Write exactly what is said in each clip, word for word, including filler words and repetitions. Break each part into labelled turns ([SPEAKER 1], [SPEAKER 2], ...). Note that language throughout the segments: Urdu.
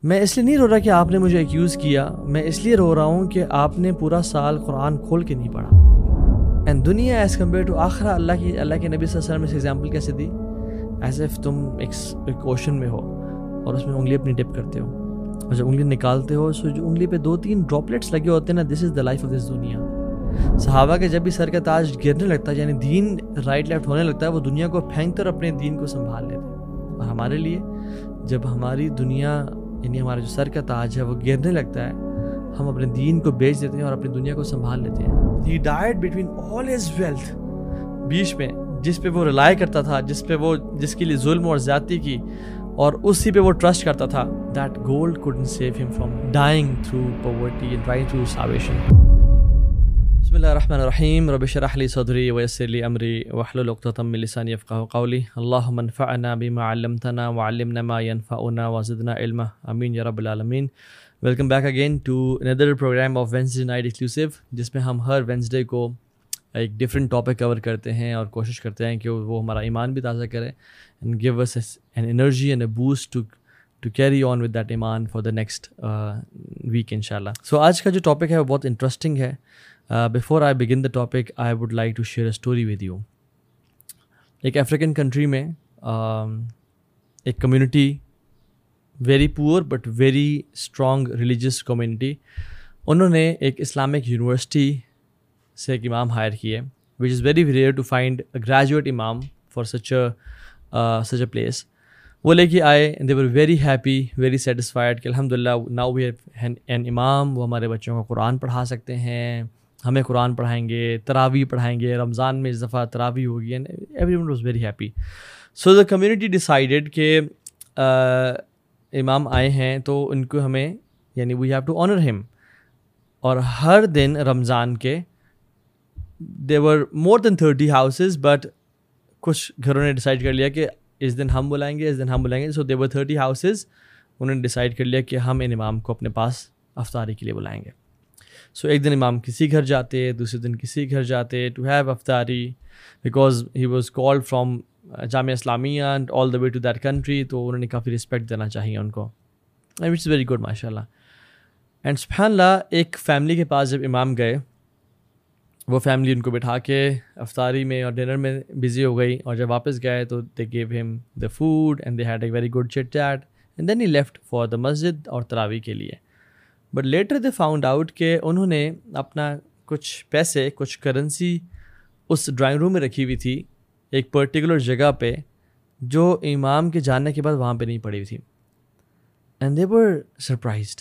[SPEAKER 1] میں اس لیے نہیں رو رہا کہ آپ نے مجھے ایکیوز کیا, میں اس لیے رو رہا ہوں کہ آپ نے پورا سال قرآن کھول کے نہیں پڑھا. اینڈ دنیا ایز کمپیئر ٹو آخرہ, اللہ کی اللہ کے نبی صلی اللہ علیہ وسلم نے اس ایگزامپل کیسے دی, ایز ایف تم ایک اوشن میں ہو اور اس میں انگلی اپنی ڈپ کرتے ہو, اور جب انگلی نکالتے ہو سو جو انگلی پہ دو تین ڈراپلیٹس لگے ہوتے ہیں نا, دس is the life of this دنیا. صحابہ کے جب بھی سر کا تاج گرنے لگتا ہے, یعنی دین رائٹ لیفٹ ہونے لگتا ہے, وہ دنیا کو پھینک کر اپنے دین کو سنبھال لیتے ہیں. اور ہمارے لیے جب ہماری دنیا یعنی ہمارا جو سر کا تاج ہے وہ گرنے لگتا ہے, ہم اپنے دین کو بیچ دیتے ہیں اور اپنی دنیا کو سنبھال لیتے ہیں. He died between all his wealth, بیچ میں جس پہ وہ ریلائی کرتا تھا, جس پہ وہ جس کے لیے ظلم اور زیادتی کی اور اسی پہ وہ ٹرسٹ کرتا تھا, that gold couldn't save him from dying through poverty and dying through starvation. بسم اللہ الرحمن الرحیم. رب اشرح لی صدری ویسر لی امری واحلل عقدۃ من لسانی یفقہوا قولی. اللہم انفعنا بما علمتنا وعلمنا ما ينفعنا وزدنا علما, آمین یا رب العالمین. ویلکم بیک اگین ٹو اندر programme of Wednesday night exclusive, جس میں ہم ہر وینسڈے کو ایک ڈفرینٹ ٹاپک کور کرتے ہیں اور کوشش کرتے ہیں کہ وہ ہمارا ایمان بھی تازہ کرے and give us an energy and a boost to to carry on with that ایمان فار دا نیکسٹ ویک انشاء اللہ. سو آج کا جو ٹاپک ہے وہ بہت انٹرسٹنگ ہے. Before I begin the topic I would like to share a story with you. ایک افریقن کنٹری میں ایک community, very poor but very strong religious community, انہوں نے ایک اسلامک یونیورسٹی سے ایک امام ہائر کیے, which is very rare to find a graduate امام for such a such a place. وہ لے کے آئے, they were very happy, very satisfied کہ الحمد للہ ناؤ وی ہیو این امام, وہ ہمارے بچوں کو قرآن پڑھا سکتے ہیں, ہمیں قرآن پڑھائیں گے, تراویح پڑھائیں گے, رمضان میں اس دفعہ تراویح ہوگی, and everyone was very happy. So the community decided کہ امام آئے ہیں تو ان کو ہمیں یعنی وی ہیو ٹو آنر ہم, اور ہر دن رمضان کے they were more than thirty houses, but کچھ گھروں نے ڈیسائیڈ کر لیا کہ اس دن ہم بلائیں گے, اس دن ہم بلائیں گے. سو دے ور تھرٹی ہاؤسز, انہوں نے ڈیسائیڈ کر لیا کہ ہم ان امام کو اپنے پاس افطاری کے لیے بلائیں گے. سو ایک دن امام کسی گھر جاتے, دوسرے دن کسی گھر جاتے ٹو ہیو افطاری, because he was called from Jamia Islamia and all the way to that country, تو انہوں نے کافی رسپیکٹ دینا چاہیے ان کو, وچ از ویری گڈ ماشاء اللہ. اینڈ سبحان اللہ, ایک فیملی کے پاس جب امام گئے, وہ فیملی ان کو بٹھا کے افطاری میں اور ڈنر میں بزی ہو گئی, اور جب واپس گئے تو دے گیو ہم the food and they had a very good chit chat and then he left for the مسجد اور تراویح کے لیے. But later they found out کہ انہوں نے اپنا کچھ پیسے, کچھ کرنسی اس ڈرائنگ روم میں رکھی ہوئی تھی ایک پرٹیکولر جگہ پہ, جو امام کے جانے کے بعد وہاں پہ نہیں پڑی ہوئی تھی. And they were surprised.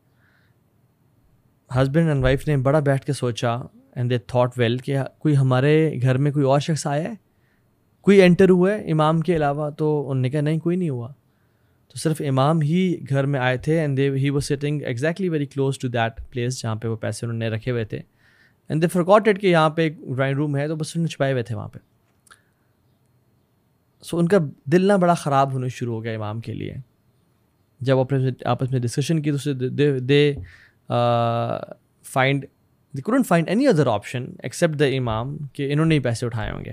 [SPEAKER 1] Husband and wife نے بڑا بیٹھ کے سوچا, اینڈ دے تھاٹ ویل کہ کوئی ہمارے گھر میں کوئی اور شخص آیا ہے, کوئی انٹر ہوا ہے امام کے علاوہ؟ تو انہوں نے کہا نہیں, کوئی نہیں ہوا. تو صرف امام ہی گھر میں آئے تھے, and they he was sitting exactly very close to that place جہاں پہ وہ پیسے انہوں نے رکھے ہوئے تھے. اینڈ دے فارگاٹ اٹ کہ یہاں پہ ایک ڈرائنگ روم ہے, تو بس انہوں نے چھپائے ہوئے تھے وہاں پہ. سو ان کا دل نہ بڑا خراب ہونا شروع ہو گیا امام کے لیے. جب اپنے آپس میں ڈسکشن کی تو they find they couldn't find any other option except the imam کہ انہوں نے ہی پیسے اٹھائے ہوں گے.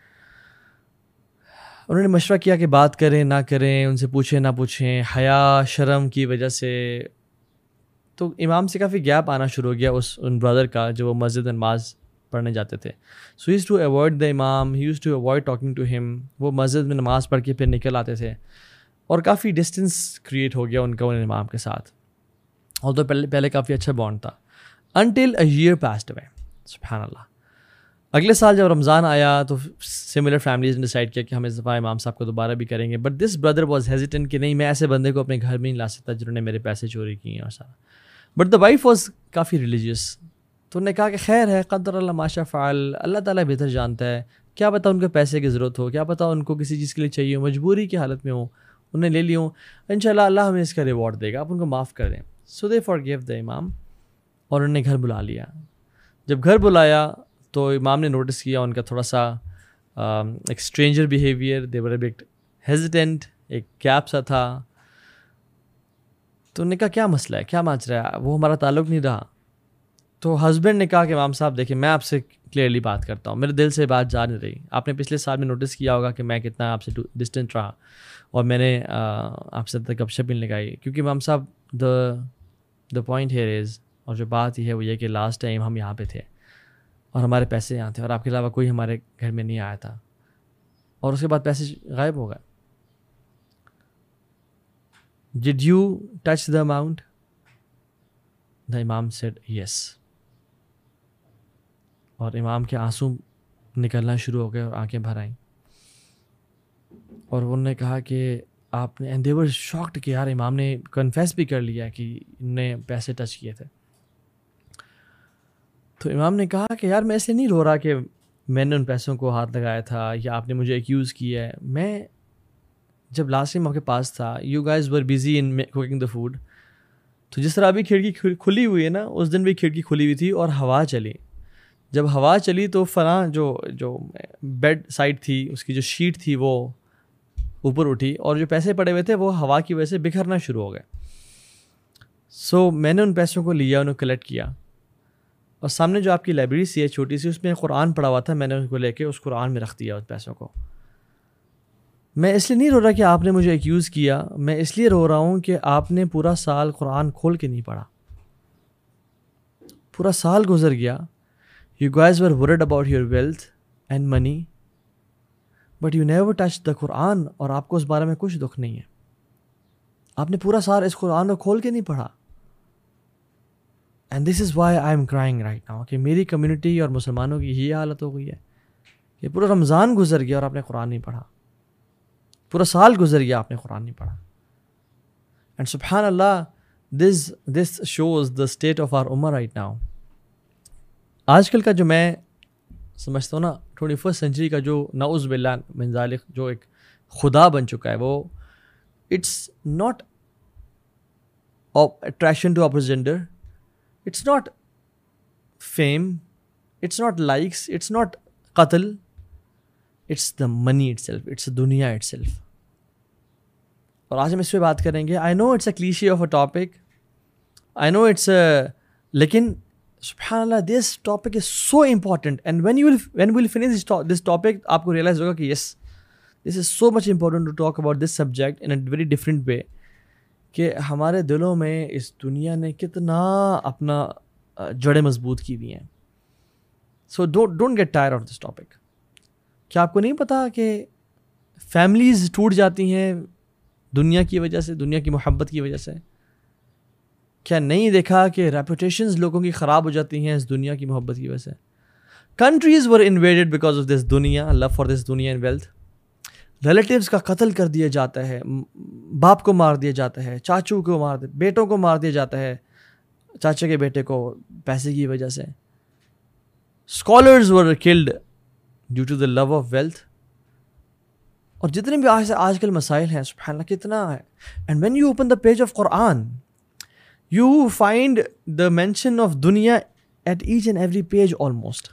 [SPEAKER 1] انہوں نے مشورہ کیا کہ بات کریں نہ کریں, ان سے پوچھیں نہ پوچھیں, حیا شرم کی وجہ سے. تو امام سے کافی گیپ آنا شروع ہو گیا اس ان برادر کا جو وہ مسجد میں نماز پڑھنے جاتے تھے. So he used to avoid the امام, he used to avoid talking to him. وہ مسجد میں نماز پڑھ کے پھر نکل آتے تھے, اور کافی ڈسٹینس کریٹ ہو گیا ان کا ان امام کے ساتھ, اور تو پہلے پہلے کافی اچھا بانڈ تھا. until a year passed away. سبحان اللہ. اگلے سال جب رمضان آیا تو سملر فیملیز نے ڈیسائڈ کیا کہ ہم اس دفعہ امام صاحب کو دوبارہ بھی کریں گے, but this brother was hesitant کہ نہیں, میں ایسے بندے کو اپنے گھر میں نہیں لا سکتا جنہوں نے میرے پیسے چوری کیے ہیں اور سارا. بٹ دا وائف واز کافی ریلیجیس, تو انہوں نے کہا کہ خیر ہے, قدر اللہ ما شاء فعل, اللہ تعالیٰ بہتر جانتا ہے, کیا پتہ ان کو پیسے کی ضرورت ہو, کیا پتہ ان کو کسی چیز کے لیے چاہیے ہو, مجبوری کی حالت میں ہو, انہوں نے لے لی ہوں, ان شاء اللہ اللہ ہمیں اس کا ریوارڈ دے گا, آپ ان کو معاف کر دیں. سو دے فارگیو دا امام, اور انہوں نے گھر بلا لیا. جب گھر بلایا تو امام نے نوٹس کیا ان کا تھوڑا سا ایک stranger behaviour, they were a but hesitant, ایک گیپ سا تھا. تو انہوں نے کہا کیا مسئلہ ہے, کیا مانچ رہا ہے, وہ ہمارا تعلق نہیں رہا. تو ہسبینڈ نے کہا کہ امام صاحب دیکھیں, میں آپ سے کلیئرلی بات کرتا ہوں, میرے دل سے بات جا نہیں رہی. آپ نے پچھلے سال میں نوٹس کیا ہوگا کہ میں کتنا آپ سے ڈسٹینٹ رہا, اور میں نے آپ سے تک گپ شپ نہیں لگائی, کیونکہ امام صاحب دا دا پوائنٹ ہیئر از، اور جو بات یہ ہے وہ یہ کہ لاسٹ ٹائم ہم یہاں پہ تھے اور ہمارے پیسے یہاں تھے اور آپ کے علاوہ کوئی ہمارے گھر میں نہیں آیا تھا، اور اس کے بعد پیسے غائب ہو گئے. Did you touch the amount? The Imam said yes. اور امام کے آنسو نکلنا شروع ہو گئے اور آنکھیں بھر آئیں، اور انہوں نے کہا کہ آپ نے، and they were shocked کہ یار امام نے کنفیس بھی کر لیا کہ انہوں نے پیسے ٹچ کیے تھے. تو امام نے کہا کہ یار میں اس لیے نہیں رو رہا کہ میں نے ان پیسوں کو ہاتھ لگایا تھا یا آپ نے مجھے ایکیوز کیا ہے. میں جب لاسٹ ٹائم آپ کے پاس تھا، you guys were busy in cooking the food, تو جس طرح ابھی کھڑکی کھلی ہوئی ہے نا، اس دن بھی کھڑکی کھلی ہوئی تھی اور ہوا چلی. جب ہوا چلی تو فلاں جو جو بیڈ سائڈ تھی اس کی جو شیٹ تھی وہ اوپر اٹھی، اور جو پیسے پڑے ہوئے تھے وہ ہوا کی وجہ سے بکھرنا شروع ہو گئے. سو میں نے ان پیسوں کو لیا، انہوں کلیکٹ کیا، اور سامنے جو آپ کی لائبریری سی ہے چھوٹی سی، اس میں قرآن پڑھا ہوا تھا، میں نے اس کو لے کے اس قرآن میں رکھ دیا اس پیسوں کو. میں اس لیے نہیں رو رہا کہ آپ نے مجھے ایکیوز کیا، میں اس لیے رو رہا ہوں کہ آپ نے پورا سال قرآن کھول کے نہیں پڑھا. پورا سال گزر گیا، you guys were worried about your wealth and money but you never touch the Quran, اور آپ کو اس بارے میں کچھ دکھ نہیں ہے. آپ نے پورا سال اس قرآن کو کھول کے نہیں پڑھا. And this is why I am crying right now, کہ میری کمیونٹی اور مسلمانوں کی یہی حالت ہو گئی ہے کہ پورا رمضان گزر گیا اور آپ نے قرآن نہیں پڑھا، پورا سال گزر گیا آپ نے قرآن نہیں پڑھا. اینڈ سبحان اللہ، this this shows the state of our امہ رائٹ ناؤ. آج کل کا جو میں سمجھتا ہوں نا، ٹوئنٹی فرسٹ سینچری کا جو نعوذ باللہ من ذالک جو ایک خدا بن چکا ہے، وہ it's not attraction to opposite gender, it's not fame, it's not likes, it's not قتل، it's the money itself, it's دنیا اٹ سیلف. اور آج ہم اس پہ بات کریں گے. I know it's a cliché of a topic, I know it's لیکن سبحان اللہ this topic is so important. And when you when we'll finish this topic, آپ کو ریئلائز ہوگا کہ yes this is so much important to talk about this subject in a very different way, کہ ہمارے دلوں میں اس دنیا نے کتنا اپنا جڑیں مضبوط کی ہوئی ہیں. So don't don't get tire of this topic. کیا آپ کو نہیں پتا کہ فیملیز ٹوٹ جاتی ہیں دنیا کی وجہ سے، دنیا کی محبت کی وجہ سے؟ کیا نہیں دیکھا کہ ریپوٹیشنز لوگوں کی خراب ہو جاتی ہیں اس دنیا کی محبت کی وجہ سے؟ Countries were invaded because of this دنیا، لو فار دس دنیا اینڈ ویلتھ. ریلیٹیوز کا قتل کر دیا جاتا ہے، باپ کو مار دیا جاتا ہے، چاچو کو مار دیا، بیٹوں کو مار دیا جاتا ہے، چاچا کے بیٹے کو پیسے کی وجہ سے. Scholars were killed due to the love of wealth. اور جتنے بھی آج آج کل مسائل ہیں سبحان اللہ کتنا ہے. And when you open the page of Quran you find the mention of دنیا at each and every page almost.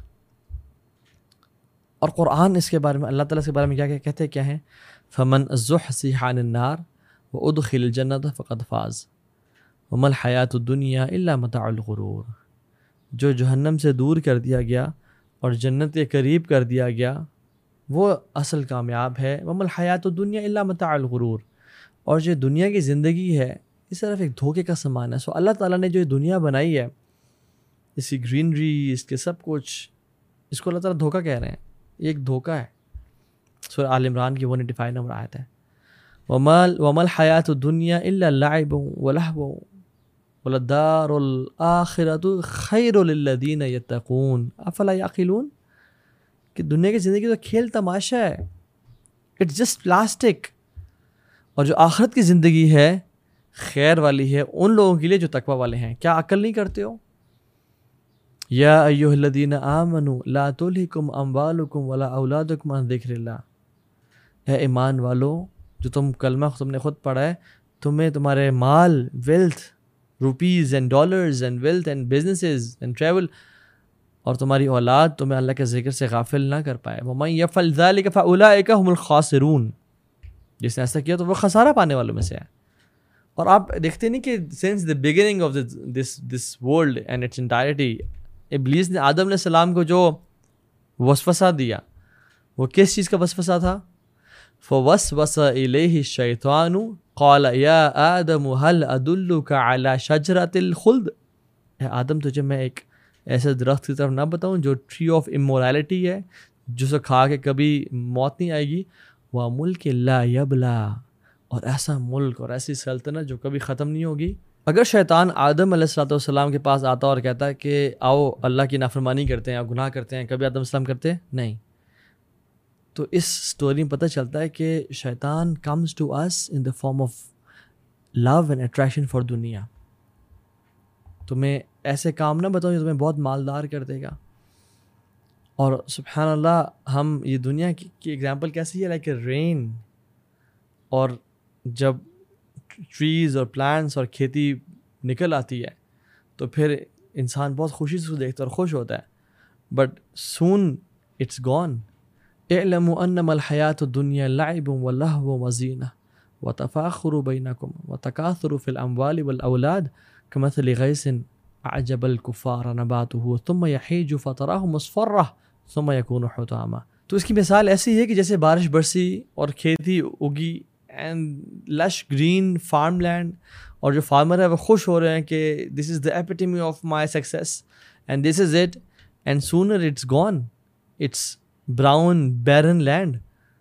[SPEAKER 1] اور قرآن اس کے بارے میں، اللہ تعالیٰ اس کے بارے میں کیا کہتے ہیں، کیا ہیں؟ فمن زحزح عن النار وادخل الجنۃ فقد فاز وما الحیاۃ الدنیا الا متاع الغرور. جو جہنم سے دور کر دیا گیا اور جنت کے قریب کر دیا گیا وہ اصل کامیاب ہے. وما الحیاۃ الدنیا الا متاع الغرور. اور جو دنیا کی زندگی ہے یہ صرف ایک دھوکے کا سامان ہے. سو اللہ تعالیٰ نے جو یہ دنیا بنائی ہے، اس کی گرینری، اس کے سب کچھ، اس کو اللہ تعالیٰ دھوکہ کہہ رہے ہیں. یہ ایک دھوکہ ہے. سورہ آل عمران کی ون ایٹی فائیو نمبر آیت ہے، وما وما الحیاۃ الدنیا الا لعب ولہو وللدار الآخرۃ خیر للذین یتقون افلا یعقلون. کہ دنیا کی زندگی تو کھیل تماشا ہے، اٹس جسٹ پلاسٹک. اور جو آخرت کی زندگی ہے خیر والی ہے ان لوگوں کے لیے جو تقوی والے ہیں. کیا عقل نہیں کرتے ہو؟ یا ایھا الذین آمنوا لا تلھکم اموالکم ولا اولادکم عن ذکر اللہ. اے ایمان والو، جو تم کلمہ تم نے خود پڑھا ہے، تمہیں تمہارے مال، wealth, rupees and dollars and wealth and businesses and travel, اور تمہاری اولاد تمہیں اللہ کے ذکر سے غافل نہ کر پائے. وَمَن يَفْعَلْ ذَلِكَ فَأُولَٰئِكَ هُمُ الْخَاسِرُونَ. جس نے ایسا کیا تو وہ خسارہ پانے والوں میں سے ہے. اور آپ دیکھتے نہیں کہ since the beginning of this this world and its entirety, ابلیس نے آدم علیہ السلام کو جو وسوسہ دیا وہ کس چیز کا وسوسہ تھا؟ فوسوس الیہ الشیطان قال یا آدم هل ادلک علی شجرۃ الخلد، اے آدم تجھے میں ایک ایسے درخت کی طرف نہ بتاؤں جو ٹری آف امورالٹی ہے، جسے کھا کے کبھی موت نہیں آئے گی، وَمُلْكٍ لَا يَبْلَى، اور ایسا ملک اور ایسی سلطنت جو کبھی ختم نہیں ہوگی۔ اگر شیطان آدم علیہ الصلوۃ والسلام کے پاس آتا اور کہتا ہے کہ آؤ اللہ کی نافرمانی کرتے ہیں، گناہ کرتے ہیں، کبھی آدم السلام کرتے نہیں، تو اس سٹوری میں پتہ چلتا ہے کہ شیطان comes to us in the form of love and attraction for دنیا۔ تمہیں ایسے کام نہ بتاؤں جو تمہیں بہت مالدار کر دے گا۔ اور سبحان اللہ، ہم یہ دنیا کی کی ایگزامپل کیسی ہے، لائک اے رین، اور جب ٹریز اور پلانٹس اور کھیتی نکل آتی ہے تو پھر انسان بہت خوشی سے دیکھتا ہے اور خوش ہوتا ہے، بٹ سون اٹس گون۔ اعلموا انما الحیاۃ الدنیا لعب ولہو وزینہ وتفاخر بینکم وتکاثر فی الاموال والاولاد کمثل غیث اعجب الکفار نباتہ ثم یحیج فتراہ مصفرہ ثم یکون حطاما۔ تو اس کی مثال ایسی ہے کہ جیسے بارش برسی اور کھیتی اگی and lush green farmland, اور جو فارمر ہے وہ خوش ہو رہے ہیں کہ this is the epitome of my success and this is it, and sooner it's gone, it's brown barren land,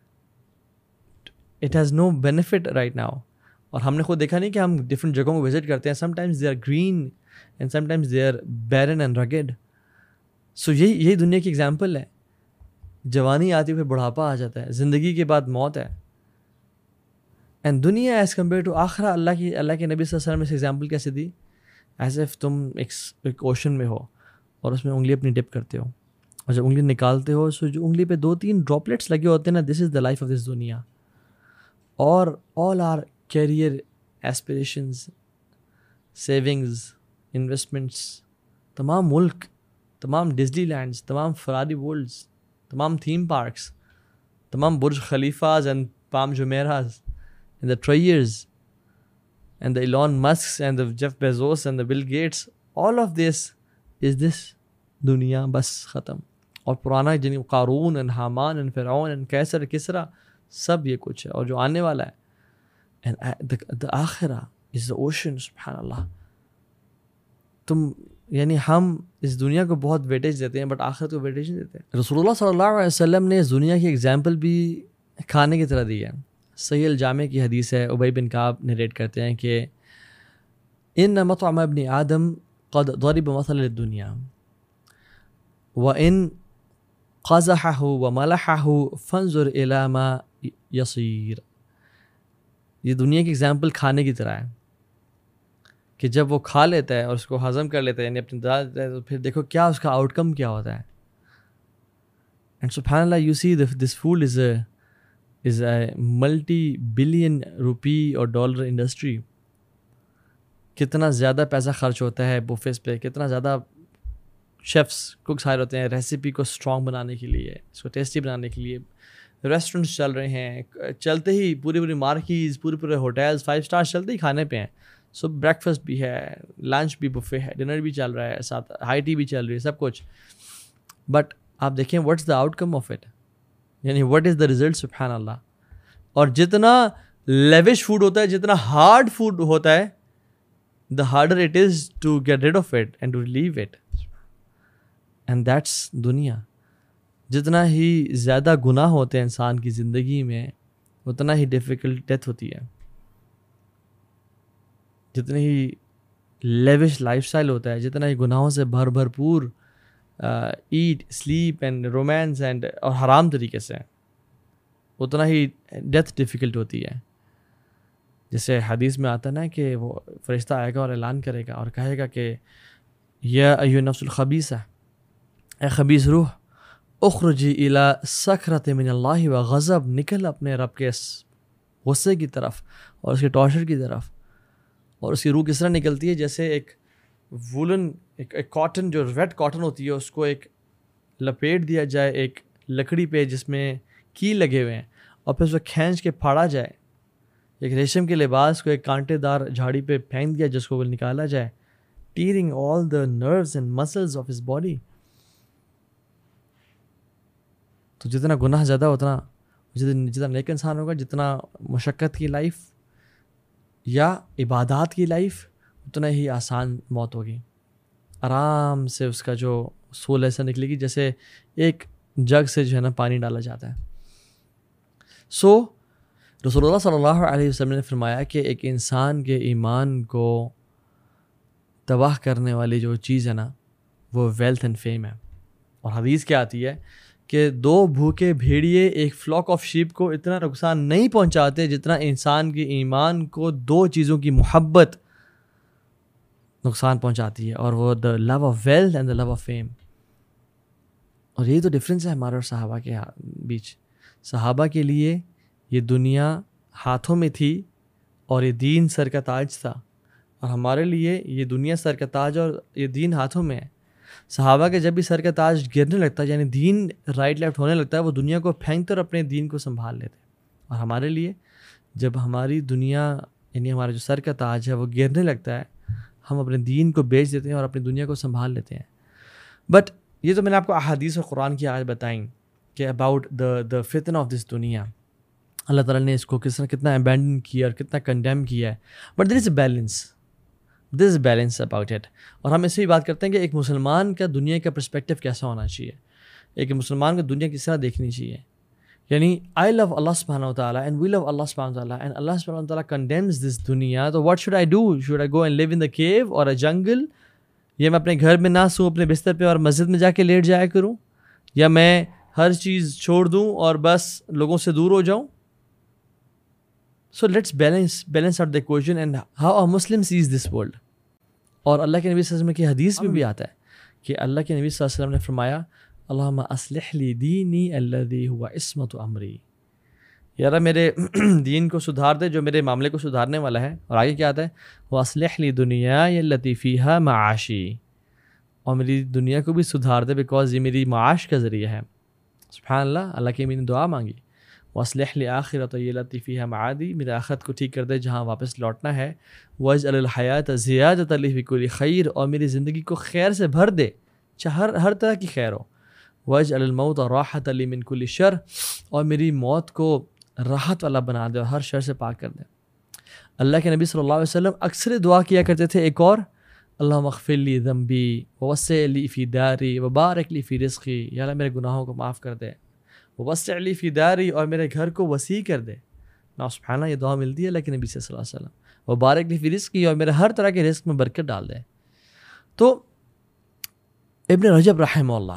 [SPEAKER 1] it has no benefit right now. اور ہم نے خود دیکھا نہیں کہ ہم ڈفرینٹ جگہوں کو وزٹ کرتے ہیں، sometimes they are green and sometimes they are barren and rugged. So یہی یہی دنیا کی ایگزامپل ہے، جوانی آتی ہے پھر بڑھاپا آ جاتا ہے، زندگی کے بعد موت ہے۔ اینڈ دنیا ایز کمپیئر ٹو آخرہ، اللہ کی اللہ کے نبی صلی اللہ علیہ وسلم نے اس ایگزامپل کیسے دی، ایز ایف تم ایک ایک اوشن میں ہو اور اس میں انگلی اپنی ڈپ کرتے ہو، اور جب انگلی نکالتے ہو سو جو انگلی پہ دو تین ڈراپلیٹس لگے ہوتے ہیں نا، دس is the life of this دنیا۔ اور all our career, aspirations, savings, investments, تمام ملک، تمام ڈزنی لینڈس، تمام فراری ورلڈس، تمام تھیم پارکس، تمام Burj Khalifas and Palm Jumeirahs and the Trayers and the Elon Musks and the Jeff Bezos and the Bill Gates, all of this is this دنیا بس ختم۔ اور پرانا جن قارون and حامان and فرعون and کیسر کسرا، سب یہ کچھ ہے اور جو آنے والا ہے۔ and the, the آخرہ is the ocean، سبحان اللہ۔ تم یعنی ہم اس دنیا کو بہت ویٹیج دیتے ہیں بٹ آخرت کو ویٹیج نہیں دیتے۔ رسول اللہ صلی اللہ علیہ وسلم نے اس دنیا کی ایگزامپل بھی کھانے کی طرح دی ہے۔ صحیح الجامع کی حدیث ہے، ابی بن کعب نریٹ کرتے ہیں کہ ان مطعم ابن آدم قد ضرب مثل الدنیا وان قزحه وملحه فانظر الى ما يصير۔ یہ دنیا کی ایگزامپل کھانے کی طرح ہے کہ جب وہ کھا لیتا ہے اور اس کو ہضم کر لیتا ہے، یعنی اپنی دال دیتا ہے، تو پھر دیکھو کیا اس کا آؤٹ کم کیا ہوتا ہے۔ اینڈ سبحان اللہ، you see this food is a is a multi-billion rupee اور ڈالر انڈسٹری۔ کتنا زیادہ پیسہ خرچ ہوتا ہے بوفیز پہ، کتنا زیادہ شیفس کوکس ہائر ہوتے ہیں ریسیپی کو اسٹرانگ بنانے کے لیے، اس کو ٹیسٹی بنانے کے لیے۔ ریسٹورنٹس چل رہے ہیں، چلتے ہی پوری پوری مارکیز، پورے پورے ہوٹلز فائیو اسٹار چلتے ہی کھانے پہ ہیں۔ سو بریک فاسٹ بھی ہے، لنچ بھی بفے ہے، ڈنر بھی چل رہا ہے، ساتھ ہائی ٹی بھی چل رہی ہے، سب کچھ۔ بٹ آپ دیکھیں what's the outcome of it, یعنی واٹ از دا ریزلٹ، سبحان اللہ۔ اور جتنا لیوش فوڈ ہوتا ہے، جتنا ہارڈ فوڈ ہوتا ہے، the harder it is to get rid of it and to leave it, and that's دنیا۔ جتنا ہی زیادہ گناہ ہوتے ہیں انسان کی زندگی میں، اتنا ہی ڈیفیکلٹ ڈیتھ ہوتی ہے۔ جتنی ہی لیوش لائف اسٹائل ہوتا ہے، جتنا ہی گناہوں سے بھر بھرپور eat sleep and romance and اور حرام طریقے سے، اتنا ہی ڈیتھ ڈیفیکلٹ ہوتی ہے۔ جیسے حدیث میں آتا نا کہ وہ فرشتہ آئے گا اور اعلان کرے گا اور کہے گا کہ یا ایھا النفس الخبیثہ، اے خبیث روح، اخرجی الی سکرۃ من اللہ و غضب، نکل اپنے رب کے غصے کی طرف اور اس کے ٹارچر کی طرف۔ اور اس کی روح کس طرح نکلتی ہے، جیسے ایک وولن ایک ایک کاٹن، جو ریڈ کاٹن ہوتی ہے، اس کو ایک لپیٹ دیا جائے ایک لکڑی پہ جس میں کیل لگے ہوئے ہیں، اور پھر اس کو کھینچ کے پھاڑا جائے، ایک ریشم کے لباس کو ایک کانٹے دار جھاڑی پہ پھینک دیا جس کو نکالا جائے، tearing all the nerves and muscles of his body. تو جتنا گناہ زیادہ اتنا جتنا جتنا نیک انسان ہوگا، جتنا مشقت کی لائف یا عبادات کی لائف، اتنا ہی آسان موت ہوگی. آرام سے اس کا جو سول ایسا نکلے گی جیسے ایک جگ سے جو ہے نا پانی ڈالا جاتا ہے. سو so, رسول اللہ صلی اللہ علیہ وسلم نے فرمایا کہ ایک انسان کے ایمان کو تباہ کرنے والی جو چیز ہے نا وہ ویلتھ اینڈ فیم ہے. اور حدیث کیا آتی ہے کہ دو بھوکے بھیڑیے ایک فلاک آف شیپ کو اتنا نقصان نہیں پہنچاتے جتنا انسان کے ایمان کو دو چیزوں کی محبت نقصان پہنچاتی ہے، اور وہ the love of wealth and the love of fame. اور یہی تو ڈفرینس ہے ہمارے اور صحابہ کے بیچ. صحابہ کے لیے یہ دنیا ہاتھوں میں تھی اور یہ دین سر کا تاج تھا، اور ہمارے لیے یہ دنیا سر کا تاج اور یہ دین ہاتھوں میں ہے. صحابہ کے جب بھی سر کا تاج گرنے لگتا ہے، یعنی دین رائٹ لیفٹ ہونے لگتا ہے، وہ دنیا کو پھینک کر اپنے دین کو سنبھال لیتے. اور ہمارے لیے جب ہماری دنیا یعنی ہمارا جو سر کا تاج ہے وہ گرنے لگتا ہے، ہم اپنے دین کو بیچ دیتے ہیں اور اپنی دنیا کو سنبھال لیتے ہیں. بٹ یہ تو میں نے آپ کو احادیث اور قرآن کی آیت بتائیں کہ اباؤٹ دا دا فتنہ آف دس دنیا، اللہ تعالیٰ نے اس کو کس طرح کتنا ابینڈن کیا اور کتنا کنڈیم کیا ہے. But there is a balance, there is balance about it. اور ہم اس سے بھی بات کرتے ہیں کہ ایک مسلمان کا دنیا کا پرسپیکٹیو کیسا ہونا چاہیے، ایک مسلمان کو دنیا کس طرح دیکھنی چاہیے. یعنی آئی لو اللہ سبحانہ و تعالیٰ اینڈ وی لو اللہ سبحانہ و تعالیٰ اینڈ اللہ سبحانہ و تعالیٰ کنڈیمز دس دنیا. تو what should I do? Should I go and live in the cave or a جنگل؟ یا میں اپنے گھر میں نہ سوں اپنے بستر پہ اور مسجد میں جا کے لیٹ جایا کروں؟ یا میں ہر چیز چھوڑ دوں اور بس لوگوں سے دور ہو جاؤں؟ So let's balance balance out the equation and how a Muslim sees this world. اور اللہ کے نبی صلی اللہ علیہ وسلم کی حدیث میں بھی آتا ہے کہ اللہ کے نبی صلی اللہ علیہ وسلم نے فرمایا اللہم اصلح لی دینی الذی هو عصمت امری. یار میرے دین کو سدھار دے جو میرے معاملے کو سدھارنے والا ہے. اور آگے کیا آتا ہے؟ واصلح لی دنیای التی فیہا معاشی، اور میری دنیا کو بھی سدھار دے بیکاز یہ میری معاش کا ذریعہ ہے. سبحان اللہ، اللہ کی میں نے دعا مانگی. واصلح لی آخرتی التی فیہا معادی، میرے آخرت کو ٹھیک کر دے جہاں واپس لوٹنا ہے. واجعل الحیات زیادۃ لی فی کل خیر، اور میری زندگی کو خیر سے بھر دے چاہے ہر ہر طرح کی خیر ہو. واجعل الموت راحۃ لی من کل شر، اور میری موت کو راحت والا بنا دے اور ہر شر سے پاک کر دے. اللہ کے نبی صلی اللہ علیہ وسلم اکثر دعا کیا کرتے تھے ایک اور، اللہم اغفر لی ذنبی ووسع لی فی داری وبارک لی فی رزقی. یا اللہ میرے گناہوں کو معاف کر دے، ووسع لی فی داری، اور میرے گھر کو وسیع کر دے. نا سبحانہ، یہ دعا ملتی ہے اللہ کے نبی صلی اللہ علیہ وسلم. وبارک لی فی رزقی، اور میرے ہر طرح کے رزق میں برکت ڈال دے. تو ابن رجب رحمہ اللہ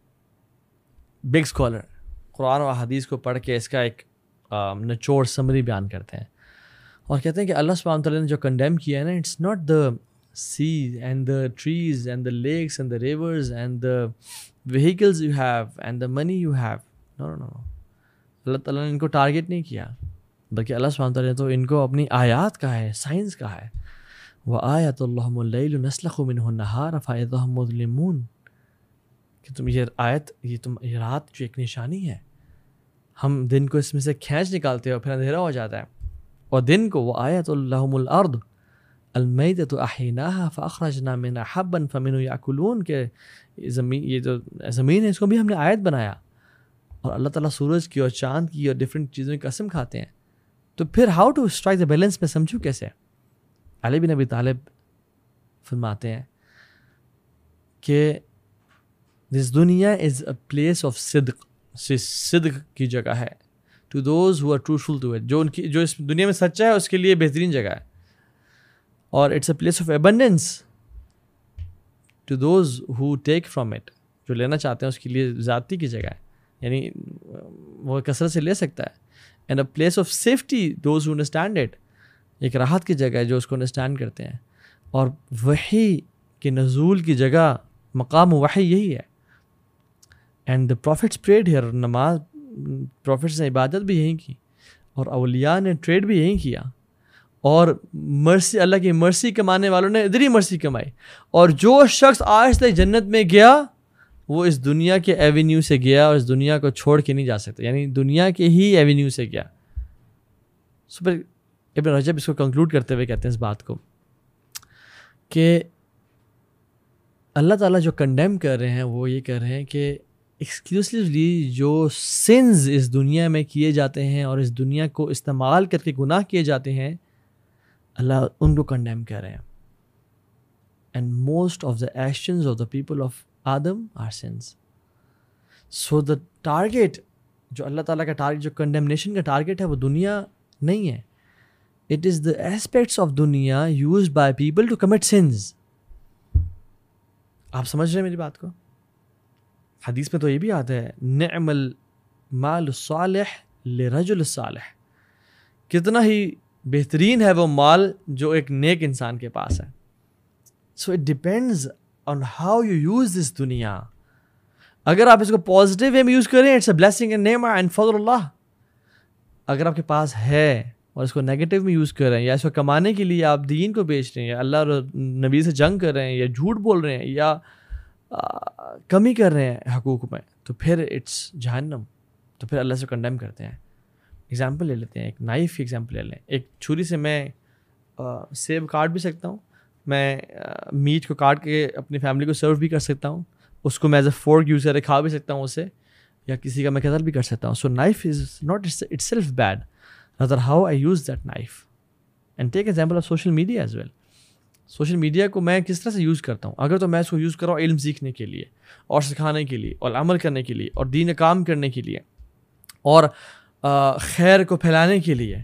[SPEAKER 1] بگ اسکالر قرآن و حدیث کو پڑھ کے اس کا ایک نچوڑ سمری بیان کرتے ہیں اور کہتے ہیں کہ اللہ سبحانہ تعالیٰ نے جو کنڈیم کیا ہے نا، it's not the seas and the trees and the lakes and the rivers and the vehicles you have and the money you have. No no no اللہ تعالیٰ نے ان کو ٹارگیٹ نہیں کیا، بلکہ اللہ سبحانہ تعالیٰ نے تو ان کو اپنی آیات کا ہے، سائنس کا ہے. وَآیَةُ اللَّهُمُ اللَّيْلُ نَسْلَخُ مِنْهُ النَّهَارَ فَإِذَا هُمْ مُظْلِمُونَ، کہ تم یہ آیت، یہ تم یہ رات جو ایک نشانی ہے، ہم دن کو اس میں سے کھینچ نکالتے ہیں اور پھر اندھیرا ہو جاتا ہے. اور دن کو وَآیَةُ لَهُمُ الْأَرْضُ الْمَيْتَةُ أَحْيَيْنَاهَا فَأَخْرَجْنَا مِنْهَا حَبًّا فَمِنْهُ يَأْكُلُونَ، کہ زمین، یہ جو زمین ہے اس کو بھی ہم نے آیت بنایا. اور اللہ تعالیٰ سورج کی اور چاند کی اور ڈفرینٹ چیزوں کی قسم کھاتے ہیں. تو پھر how to strike the balance میں سمجھو کیسے. علی بن ابی طالب فرماتے ہیں کہ دس دنیا از اے پلیس آف صدق، صدق کی جگہ ہے. To those who are truthful to it, جو ان کی جو اس دنیا میں سچا ہے اس کے لیے بہترین جگہ ہے. اور it's a place of abundance to those who take from it, جو لینا چاہتے ہیں اس کے لیے زیادتی کی جگہ ہے، یعنی وہ کثرت سے لے سکتا ہے. And a place of safety those who understand it, ایک راحت کی جگہ ہے جو اس کو انڈرسٹینڈ کرتے ہیں. اور وحی کے نزول کی جگہ، مقام وحی یہی ہے. And the prophets prayed here, نماز پروفٹس نے عبادت بھی یہیں کی، اور اولیاء نے ٹریڈ بھی یہیں کیا، اور مرسی، اللہ کی مرسی کمانے والوں نے ادھر ہی مرسی کمائی. اور جو شخص آج تک جنت میں گیا وہ اس دنیا کے ایونیو سے گیا اور اس دنیا کو چھوڑ کے نہیں جا سکتا، یعنی دنیا کے ہی ایونیو سے گیا. سو پھر ابن رجب اس کو کنکلوڈ کرتے ہوئے کہتے ہیں اس بات کو کہ اللہ تعالیٰ جو کنڈیم کر رہے ہیں وہ یہ کر رہے ہیں کہ ایکسکلوسیولی جو سنز اس دنیا میں کیے جاتے ہیں اور اس دنیا کو استعمال کر کے گناہ کیے جاتے ہیں, اللہ ان کو کنڈیم کر رہے ہیں. And most of the actions of the people of Adam are sins. So the target جو اللہ تعالیٰ کا ٹارگیٹ, جو کنڈیمنیشن کا ٹارگیٹ ہے, وہ دنیا نہیں ہے. It is the aspects of دنیا used by people to commit sins. آپ سمجھ رہے ہیں میری بات کو؟ حدیث میں تو یہ بھی آتا ہے, نعم المال الصالح لرجل الصالح. کتنا ہی بہترین ہے وہ مال جو ایک نیک انسان کے پاس ہے. So it depends on how you use this دنیا. اگر آپ اس کو پازیٹیو وے میں یوز کریں, اٹس اے بلیسنگ اینڈ نعمہ اینڈ فضل اللہ. اگر آپ کے پاس ہے اور اس کو نیگیٹو میں یوز کر رہے ہیں, یا اس کو کمانے کے لیے آپ دین کو بیچ رہے ہیں, یا اللہ اور نبی سے جنگ کر رہے ہیں, یا جھوٹ بول رہے ہیں, یا کمی کر رہے ہیں حقوق میں, تو پھر اٹس جہنم. تو پھر اللہ سے کنڈیم کرتے ہیں. ایگزامپل لے لیتے ہیں, ایک نائف کی ایگزامپل لے لیں. ایک چھری سے میں سیب کاٹ بھی سکتا ہوں, میں میٹ کو کاٹ کے اپنی فیملی کو سرو بھی کر سکتا ہوں, اس کو میں ایز اے فورک یوز کر کے کھا بھی سکتا ہوں اسے, یا کسی کا میں قتل بھی کر سکتا ہوں. So knife is not itself bad, rather how I use that knife. And take example of social media as well. Social media کو میں کس طرح سے یوز کرتا ہوں. اگر تو میں اس کو یوز کر رہا ہوں علم سیکھنے کے لیے اور سکھانے کے لیے اور عمل کرنے کے لیے اور دین کا کام کرنے کے لیے اور خیر کو پھیلانے کے لیے,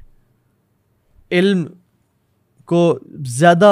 [SPEAKER 1] علم کو زیادہ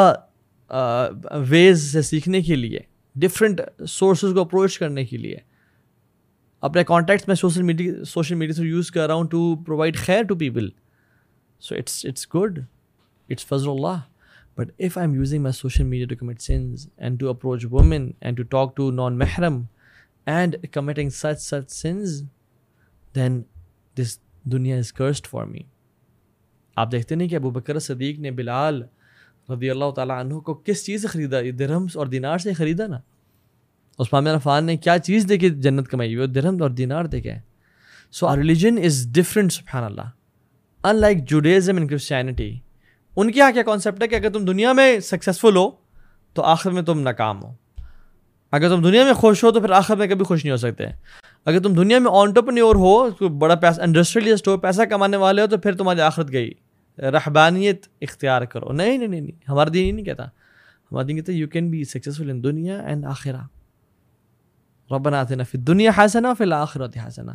[SPEAKER 1] ویز سے سیکھنے کے لیے, ڈفرینٹ سورسز کو اپروچ کرنے کے لیے, اپنے کانٹیکٹس میں سوشل میڈیا سوشل میڈیا سے یوز کر رہا ہوں ٹو پرووائڈ خیر to people. So it's it's good, it's فضل اللہ. But if I'm using my social media to commit sins and to approach women and to talk to non-mahram and committing such such sins, then this dunya is cursed for me. آپ دیکھتے نہیں کہ ابو بکر صدیق نے بلال رضی اللہ تعالیٰ عنہ کو کس چیز سے خریدا؟ درہمز اور دینار سے خریدا نا. عثمان بن عفان نے کیا چیز دے کے جنت کمائی ہوئی؟ درہم اور دینار دے کے. So our religion is different, سبحان اللہ. Unlike Judaism and Christianity, ان کے یہاں کیا کانسیپٹ ہے کہ اگر تم دنیا میں سکسیزفل ہو تو آخر میں تم ناکام ہو. اگر تم دنیا میں خوش ہو تو پھر آخر میں کبھی خوش نہیں ہو سکتے. اگر تم دنیا میں انٹرپرینیور ہو, بڑا پیسہ انڈسٹریلسٹ ہو, پیسہ کمانے والے ہو, تو پھر تمہاری آخرت گئی. رہبانیت اختیار کرو. نہیں نہیں نہیں نہیں ہمارا دین ہی نہیں کہتا. ہمارا دین کہتا ہے you can be successful in دنیا اینڈ آخرہ. ربنا آتنا فی الدنیا حسنہ وفی الآخرۃ حسنہ.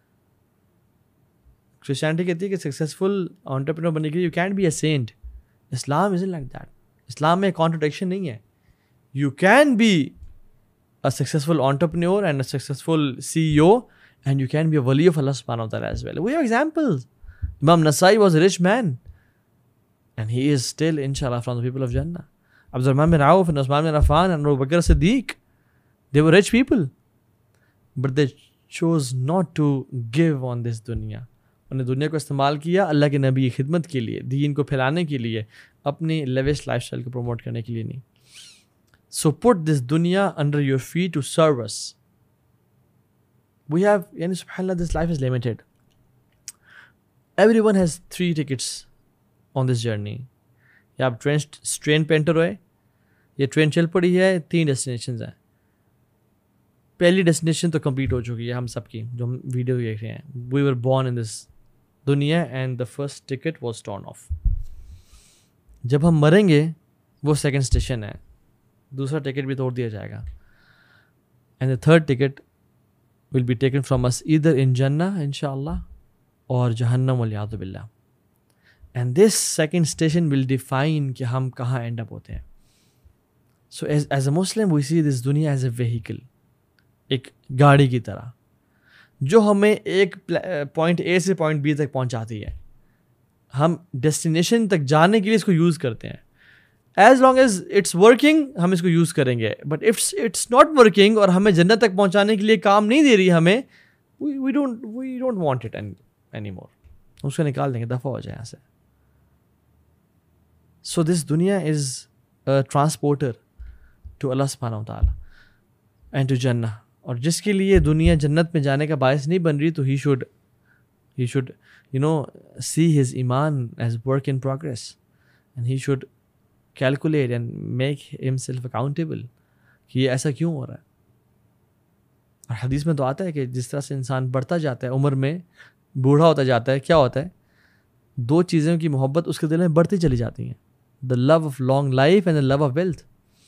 [SPEAKER 1] کرسچینٹی کہتی ہے کہ سکسیزفل انٹرپرینیور بننے کے لیے you can't be a saint. اسلام isn't like that. اسلام میں کانٹرڈکشن نہیں ہے. You can be a successful entrepreneur and a successful C E O and you can be a wali of Allah subhanahu wa ta'ala as well. We have examples. Imam Nasai was a rich man and he is still inshallah from the people of Jannah. Abdurrahman bin Auf and Usman bin Affan and Abu Bakr Siddiq, they were rich people, but they chose not to give on this dunya. انہوں نے دنیا کو استعمال کیا اللہ کے نبی کی خدمت کے لیے, دین کو پھیلانے کے لیے, اپنی لیوش لائف اسٹائل کو پروموٹ کرنے کے لیے نہیں. سو پٹ دس دنیا under your feet to serve us. We have, یعنی سبحان اللہ, this life is limited. Everyone has three tickets on this journey. یا آپ ٹرین ٹرین پہ انٹر ہوئے, یہ ٹرین چل پڑی ہے, تین ڈیسٹینیشنز ہیں. پہلی ڈیسٹینیشن تو کمپلیٹ ہو چکی ہے ہم سب کی جو ہم ویڈیو دیکھ رہے ہیں. وی ور بورن ان دس دنیا and the first ticket was torn off. جب ہم مریں گے وہ سیکنڈ اسٹیشن ہے, دوسرا ٹکٹ بھی توڑ دیا جائے گا. And the third ticket will be taken from us either in جنہ انشاء اللہ اور جہنم والعیاذ باللہ. And this second station will define کہ ہم کہاں اینڈ اپ ہوتے ہیں. سو ایز ایز اے مسلم وی سی دس دنیا ایز اے ویہیکل, ایک گاڑی کی طرح جو ہمیں ایک پوائنٹ اے سے پوائنٹ بی تک پہنچاتی ہے. ہم ڈیسٹینیشن تک جانے کے لیے اس کو یوز کرتے ہیں. As long as it's working ہم اس کو یوز کریں گے, but it's it's not working اور ہمیں جنت تک پہنچانے کے لیے کام نہیں دے رہی ہمیں, we don't we don't want it any more. ہم اس کو نکال دیں گے, دفعہ ہو جائے یہاں سے. سو دس دنیا از اے ٹرانسپورٹر ٹو اللہ سبحانہ و تعالیٰ اینڈ ٹو جنہ. اور جس کے لیے دنیا جنت میں جانے کا باعث نہیں بن رہی, تو he should he should you know see his ایمان as work in progress and he should calculate and make himself accountable کہ یہ ایسا کیوں ہو رہا ہے. اور حدیث میں تو آتا ہے کہ جس طرح سے انسان بڑھتا جاتا ہے عمر میں، بوڑھا ہوتا جاتا ہے، کیا ہوتا ہے، دو چیزوں کی محبت اس کے دل میں بڑھتی چلی جاتی ہیں، the love of long life and the love of wealth.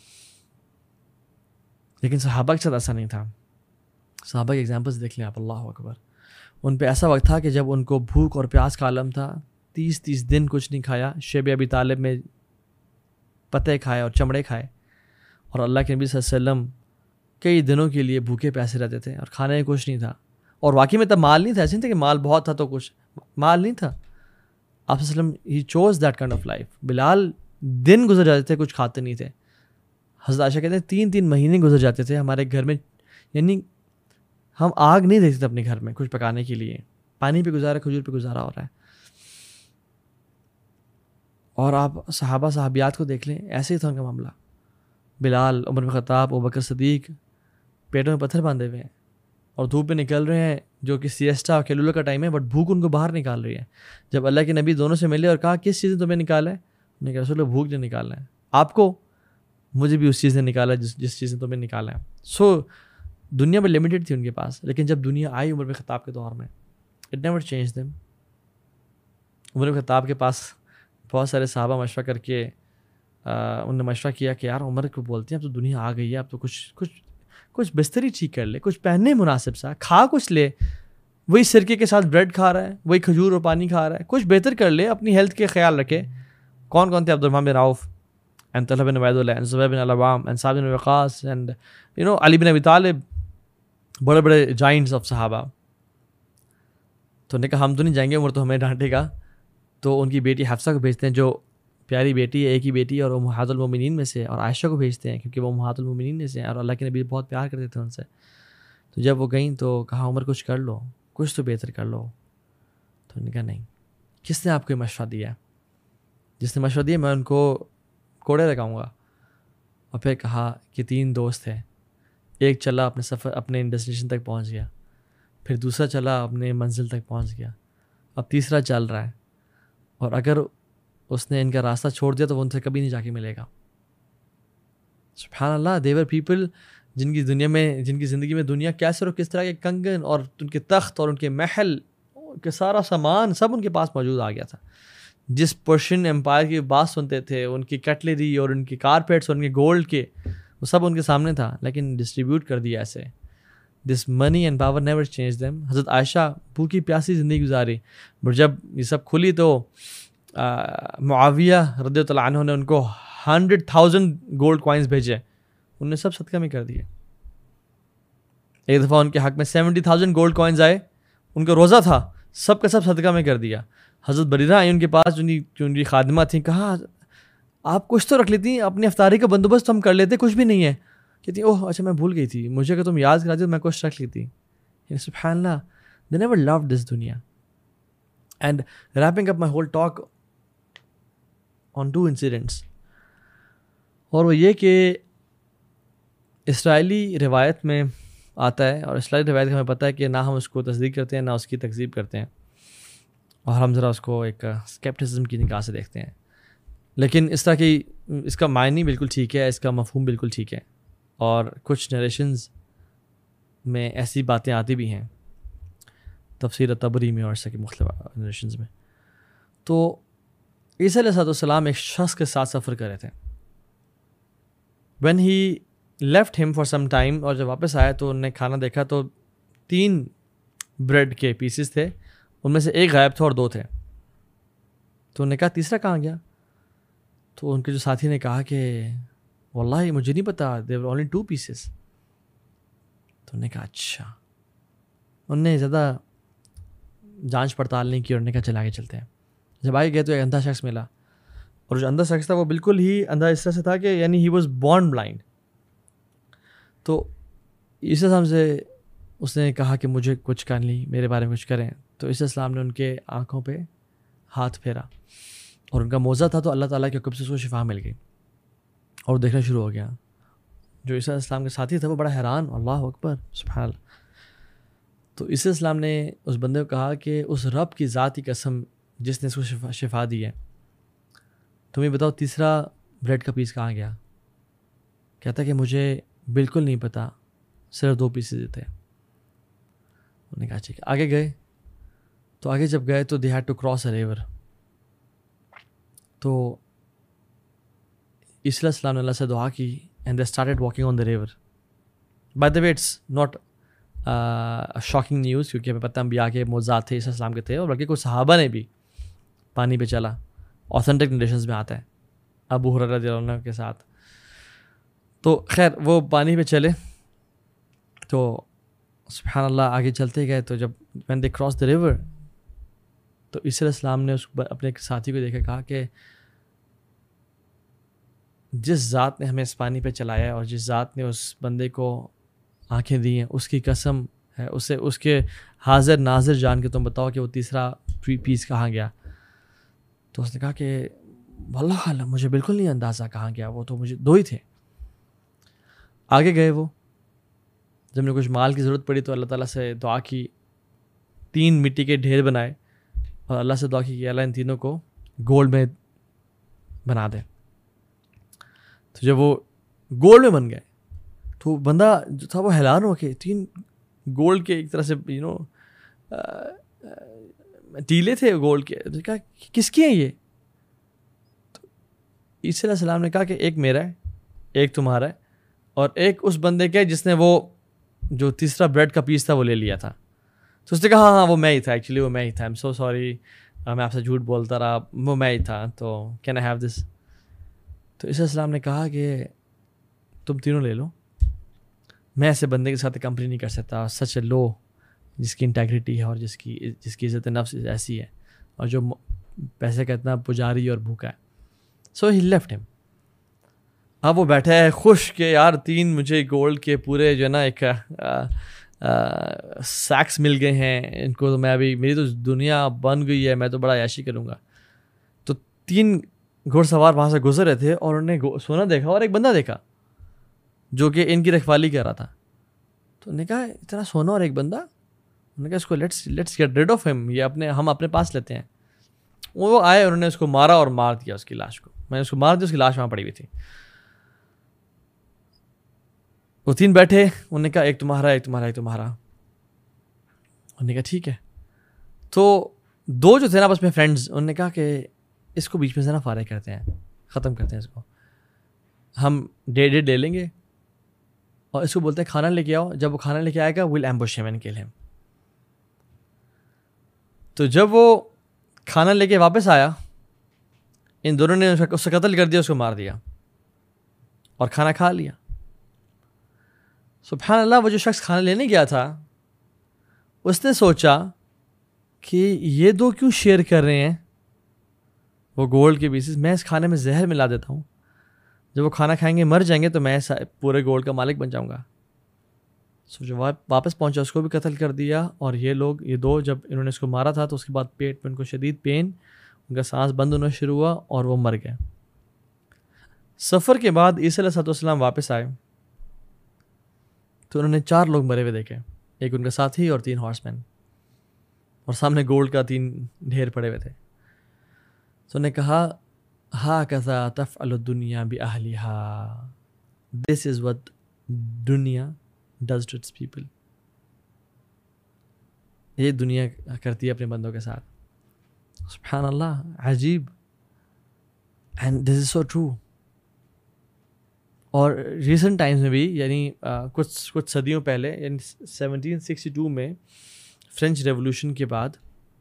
[SPEAKER 1] لیکن صحابہ کے ساتھ ایسا نہیں تھا. صحابہ کے ایگزامپلس دیکھ لیں آپ، اللہ اکبر. ان پہ ایسا وقت تھا کہ جب ان کو بھوک اور پیاس کا عالم تھا، تیس تیس دن کچھ نہیں کھایا، شیب ابی طالب میں پتے کھائے اور چمڑے کھائے، اور اللہ کے نبی صلی اللہ علیہ وسلم کئی دنوں کے لیے بھوکے پیاسے رہتے تھے اور کھانے میں کچھ نہیں تھا. اور واقعی میں تب مال نہیں تھا، ایسے نہیں تھا کہ مال بہت تھا تو کچھ، مال نہیں تھا. آپ صلی اللہ علیہ وسلم he chose that kind of life. بلال دن گزر جاتے تھے کچھ کھاتے نہیں تھے. حضرت عائشہ کہتے ہیں تین تین مہینے گزر جاتے تھے ہمارے گھر میں، یعنی ہم آگ نہیں دیکھتے تھے اپنے گھر میں کچھ پکانے کے لیے، پانی پہ گزارا، کھجور پہ گزارا ہو رہا ہے. اور آپ صحابہ صحابیات کو دیکھ لیں، ایسے ہی تھا ان کا معاملہ. بلال، عمر بن خطاب، ابوبکر صدیق پیٹوں میں پتھر باندھے ہوئے ہیں اور دھوپ میں نکل رہے ہیں، جو کہ سیسٹا اور کیلولو کا ٹائم ہے، بٹ بھوک ان کو باہر نکال رہی ہے. جب اللہ کے نبی دونوں سے ملے اور کہا کس چیز نے تمہیں نکالا ہے، انہوں نے کہا رسول اللہ بھوک نے نکالا ہے. آپ کو؟ مجھے بھی اس چیز نے نکالا جس جس چیز نے تمہیں نکالا ہے. سو دنیا میں لمیٹڈ تھی ان کے پاس، لیکن جب دنیا آئی عمر بن خطاب کے دور میں، اٹ نیور چینج دیم. عمر بن خطاب کے پاس بہت سارے صحابہ مشورہ کر کے انہوں نے مشورہ کیا کہ یار عمر کو بولتے ہیں اب تو دنیا آ گئی ہے، اب تو کچھ کچھ کچھ بستری ٹھیک کر لے، کچھ پہننے مناسب سا، کھا کچھ لے. وہی سرکے کے ساتھ بریڈ کھا رہا ہے، وہی کھجور اور پانی کھا رہا ہے، کچھ بہتر کر لے، اپنی ہیلتھ کے خیال رکھے. کون کون تھے؟ عبد الرحمن بن عوف اینڈ طلحہ بن عبید اللہ اینڈ زبیر بن العوام اینڈ سعد بن وقاص اینڈ یو نو علی بن ابی طالب، بڑے بڑے جائنٹس آف صحابہ. تو نے کہا ہم تو نہیں جائیں گے، عمر تو ہمیں ڈانٹے گا. تو ان کی بیٹی حفصہ کو بھیجتے ہیں، جو پیاری بیٹی ہے، ایک ہی بیٹی اور امہات المومنین میں سے، اور عائشہ کو بھیجتے ہیں کیونکہ وہ امہات المومنین میں سے ہیں اور اللہ کے نبی بہت پیار کرتے تھے ان سے. تو جب وہ گئیں تو کہا عمر کچھ کر لو، کچھ تو بہتر کر لو. تو انہوں نے کہا نہیں. کس نے آپ کو مشورہ دیا؟ جس نے مشورہ دیا میں ان کو کوڑے لگاؤں گا. اور پھر کہا کہ تین دوست ہیں، ایک چلا اپنے سفر اپنے ڈیسٹینیشن تک پہنچ گیا، پھر دوسرا چلا اپنے منزل تک پہنچ گیا، اب تیسرا چل رہا ہے، اور اگر اس نے ان کا راستہ چھوڑ دیا تو وہ ان سے کبھی نہیں جا کے ملے گا. سبحان اللہ. دیور پیپل جن کی دنیا میں جن کی زندگی میں دنیا کیسے اور کس طرح کے کنگن اور ان کے تخت اور ان کے محل کے سارا سامان سب ان کے پاس موجود آ گیا تھا. جس پرشین امپائر کی بات سنتے تھے، ان کی کٹلری اور ان کی کارپیٹس اور ان کے گولڈ کے، وہ سب ان کے سامنے تھا، لیکن ڈسٹریبیوٹ کر دیا ایسے. This money and power never change them. حضرت عائشہ بھوکی پیاسی زندگی گزاری، بٹ جب یہ سب کھلی تو معاویہ رضی اللہ عنہ نے ان کو ہنڈریڈ تھاؤزینڈ گولڈ کوائنس بھیجے، انہوں نے سب صدقہ میں کر دیے. ایک دفعہ ان کے حق میں سیونٹی تھاؤزینڈ گولڈ کوائنز آئے، ان کا روزہ تھا، سب کا سب صدقہ میں کر دیا. حضرت بریرہ آئی ان کے پاس، جو ان کی خادمہ تھیں، کہا آپ کچھ تو رکھ لیتی، اپنی افطاری کا بندوبست ہم کر لیتے، کچھ بھی نہیں ہے. کہتی اوہ اچھا میں بھول گئی تھی، مجھے کہ تم یاد کراتی تو میں کچھ رکھ لیتی. سبحان اللہ. They never loved this dunya. And wrapping up my whole talk on two incidents. اور وہ یہ کہ اسرائیلی روایت میں آتا ہے، اور اسرائیلی روایت کا ہمیں پتہ ہے کہ نہ ہم اس کو تصدیق کرتے ہیں نہ اس کی تکذیب کرتے ہیں، اور ہم ذرا اس کو ایک اسکیپٹسزم کی نگاہ سے دیکھتے ہیں. لیکن اس طرح کی اس کا معنی بالکل ٹھیک ہے، اس کا مفہوم بالکل ٹھیک ہے، اور کچھ نریشنز میں ایسی باتیں آتی بھی ہیں تفسیر طبری میں اور اس کے مختلف نریشنز میں. تو عیسیٰ علیہ السلام ایک شخص کے ساتھ سفر کر رہے تھے. when he left him for some time، اور جب واپس آیا تو انہوں نے کھانا دیکھا تو تین بریڈ کے پیسز تھے، ان میں سے ایک غائب تھا اور دو تھے. تو انہوں نے کہا تیسرا کہاں گیا؟ تو ان کے جو ساتھی نے کہا کہ واللہ مجھے نہیں پتا، there were only two pieces. تو انہوں نے کہا اچھا. انہوں نے زیادہ جانچ پڑتال نہیں کی اور انہوں نے کہا چل آگے چلتے ہیں. جب آگے گئے تو ایک اندھا شخص ملا، اور جو اندھا شخص تھا وہ بالکل ہی اندھا اس طرح سے تھا کہ یعنی ہی واز بورن بلائنڈ. تو عیسیٰ السلام سے اس نے کہا کہ مجھے کچھ کر لی، میرے بارے میں کچھ کریں. تو عیسیٰ السلام نے ان کے آنکھوں پہ ہاتھ پھیرا، اور ان کا موزہ تھا تو اللہ تعالیٰ کے حکم سے اس کو شفا مل گئی اور دیکھنا شروع ہو گیا. جو عیسیٰ السلام کے ساتھی تھا وہ بڑا حیران، اللہ اکبر سبحان اللہ. تو عیسیٰ السلام نے اس بندے کو کہا کہ اس رب کی ذات کی قسم جس نے اس کو شفا شفا دی ہے، تمہیں بتاؤ تیسرا بریڈ کا پیس کہاں گیا؟ کہتا کہ مجھے بالکل نہیں پتا، صرف دو پیسز تھے. انہوں نے کہا ٹھیک ہے. آگے گئے تو آگے جب گئے تو they had to cross a river. تو عیسی علیہ السلام نے اللہ سے دعا کی and they started walking on the river. By the way it's not shocking news, کیونکہ ہمیں پتہ انبیاء کے معجزات تھے عیسی علیہ السلام کے تھے, اور بلکہ کچھ صحابہ نے بھی پانی پہ چلا. اوتھینٹک نریشنز میں آتا ہے ابو ہریرہ رضی اللہ عنہ کے ساتھ. تو خیر وہ پانی پہ چلے تو سبحان اللہ آگے چلتے گئے. تو جب when they cross the river تو عیسی علیہ السلام نے اس اپنے ایک ساتھی کو دیکھا, کہا کہ جس ذات نے ہمیں اس پانی پہ چلایا ہے اور جس ذات نے اس بندے کو آنکھیں دی ہیں اس کی قسم ہے, اسے اس کے حاضر ناظر جان کے تم بتاؤ کہ وہ تیسرا پیس کہاں گیا. تو اس نے کہا کہ واللہ عالم, مجھے بالکل نہیں اندازہ کہاں گیا, وہ تو مجھے دو ہی تھے. آگے گئے وہ, جب نے کچھ مال کی ضرورت پڑی تو اللہ تعالیٰ سے دعا کی, تین مٹی کے ڈھیر بنائے اور اللہ سے دعا کی کہ اللہ ان تینوں کو گولڈ میں بنا دے. تو جب وہ گولڈ میں بن گئے تو بندہ جو تھا وہ حیران ہو کہ تین گولڈ کے ایک طرح سے یو نو ٹیلے تھے گولڈ کے. تو کہا کس کی ہیں یہ؟ تو عیسی علیہ السلام نے کہا کہ ایک میرا ہے, ایک تمہارا ہے, اور ایک اس بندے کا ہے جس نے وہ جو تیسرا بریڈ کا پیس تھا وہ لے لیا تھا. تو اس نے کہا ہاں ہاں وہ میں ہی تھا, ایکچولی وہ میں ہی تھا, ایم سو سوری, میں آپ سے جھوٹ بولتا رہا, وہ میں ہی تھا, تو کین آئی ہیو دس. تو عیسی علیہ السلام نے کہا کہ تم تینوں لے لو, میں ایسے بندے کے ساتھ کمپنی نہیں کر سکتا, سچ اے لو جس کی انٹیگریٹی ہے اور جس کی جس کی عزت نفس ایسی ہے اور جو پیسے کا اتنا پجاری اور بھوکا ہے. سو ہی لیفٹ ہم. اب وہ بیٹھا ہے خوش کہ یار تین مجھے گولڈ کے پورے جو ہے نا ایک سیکس مل گئے ہیں ان کو, تو میں ابھی میری تو دنیا بن گئی ہے, میں تو بڑا عیاشی کروں گا. تو تین گھوڑ سوار وہاں سے گزر رہے تھے اور انہوں نے سونا دیکھا اور ایک بندہ دیکھا جو کہ ان کی رکھوالی کر رہا تھا. تو انہوں نے کہا اتنا سونا اور ایک بندہ, انہوں نے کہا اس کو let's let's get rid of ہم, یہ اپنے ہم اپنے پاس لیتے ہیں. وہ آئے اور انہوں نے اس کو مارا اور مار دیا اس کی لاش کو. میں نے اس کو مار دیا, اس کی لاش وہاں پڑی ہوئی تھی. وہ تین بیٹھے, انہوں نے کہا ایک تمہارا ایک تمہارا ایک تمہارا. انہوں نے کہا ٹھیک ہے. تو دو جو تھے نا بس میں فرینڈز, انہوں نے کہا کہ اس کو بیچ میں سے نا فارغ کرتے ہیں, ختم کرتے ہیں اس کو, ہم ڈے ڈے لے لیں گے اور اس کو بولتے ہیں کھانا لے کے آؤ. جب وہ کھانا لے کے آئے گا ویل ایمبوش ہم اینڈ کل ہم. تو جب وہ کھانا لے کے واپس آیا, ان دونوں نے اس سے قتل کر دیا, اس کو مار دیا اور کھانا کھا لیا. سبحان اللہ, وہ جو شخص کھانا لینے گیا تھا اس نے سوچا کہ یہ دو کیوں شیئر کر رہے ہیں وہ گولڈ کے پیسز, میں اس کھانے میں زہر ملا دیتا ہوں, جب وہ کھانا کھائیں گے مر جائیں گے تو میں پورے گولڈ کا مالک بن جاؤں گا. سو جو واپس پہنچا اس کو بھی قتل کر دیا. اور یہ لوگ یہ دو جب انہوں نے اس کو مارا تھا تو اس کے بعد پیٹ میں ان کو شدید پین, ان کا سانس بند ہونا شروع ہوا اور وہ مر گئے. سفر کے بعد عیسی علیہ السلام واپس آئے تو انہوں نے چار لوگ مرے ہوئے دیکھے, ایک ان کا ساتھی اور تین ہارس مین, اور سامنے گولڈ کا تین ڈھیر پڑے ہوئے تھے. تو انہوں نے کہا ہا کذا تفعل الدنیا باہلھا, دس از وٹ دنیا ڈز ٹو اٹس پیپل. یہ دنیا کرتی ہے اپنے بندوں کے ساتھ. سبحان اللہ, عجیب. And this is so true. اور ریسنٹ ٹائمز میں بھی یعنی کچھ کچھ صدیوں پہلے یعنی سیونٹین سکسٹی ٹو میں فرینچ ریولوشن کے بعد